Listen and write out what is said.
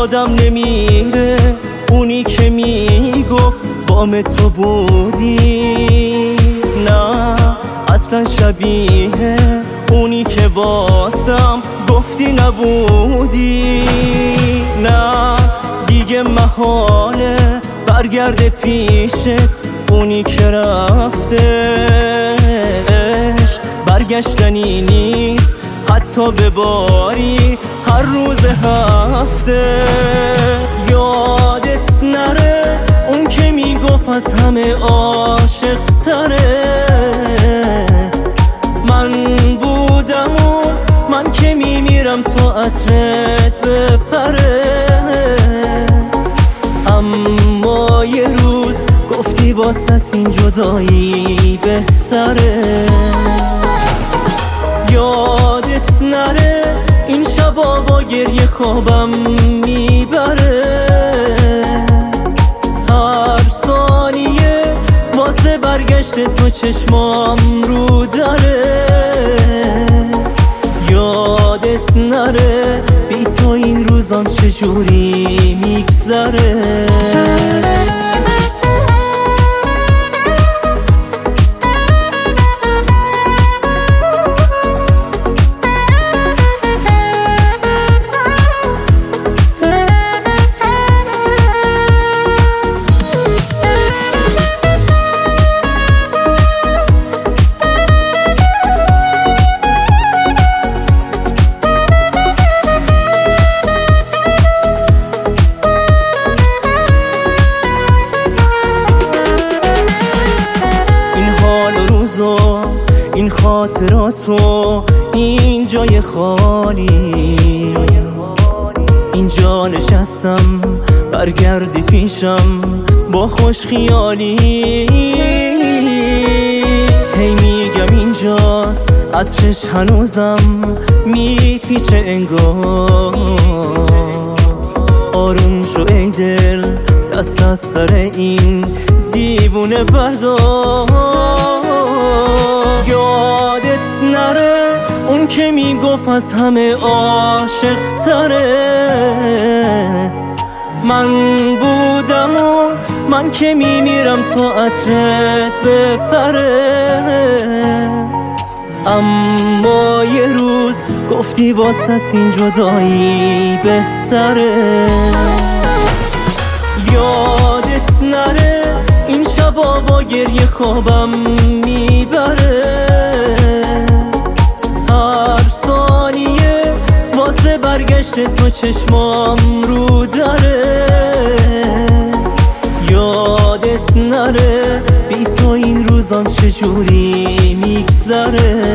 یادم نمیره اونی که میگفت بام تو بودی، نه اصلا شبیه اونی که واسم گفتی نبودی. نه دیگه محاله برگرده پیشت اونی که رفتش، برگشتنی نیست حتی به باری هر روز هفته. یادت نره اون که میگفت از همه عاشق تره من بودم و من که میمیرم تو عطرت بپره. اما یه روز گفتی واسه این جدایی بهتره. یادت نره این شبا با گریه خوابم میبره، هر ثانیه واسه برگشت تو چشمام رو داره. یادت نره بی تو این روزام چجوری میگذره. این خاطراتو این جای خالی، اینجا نشستم برگردی پیشم با خوش خیالی. هی میگم اینجاست عطرش هنوزم میپیچه انگار. آروم شو ای دل دست از سر این دیوونه بردار. یادت نره اون که میگفت از همه عاشق تره من بودم و من که میمیرم تو عطرت بپره. اما یه روز گفتی واسه این جدایی بهتره. یادت نره این شبا با گریه خوابم میبره، هر ثانیه واسه برگشت تو چشمام رو داره. یادت نره بی تو این روزام چجوری میگذره.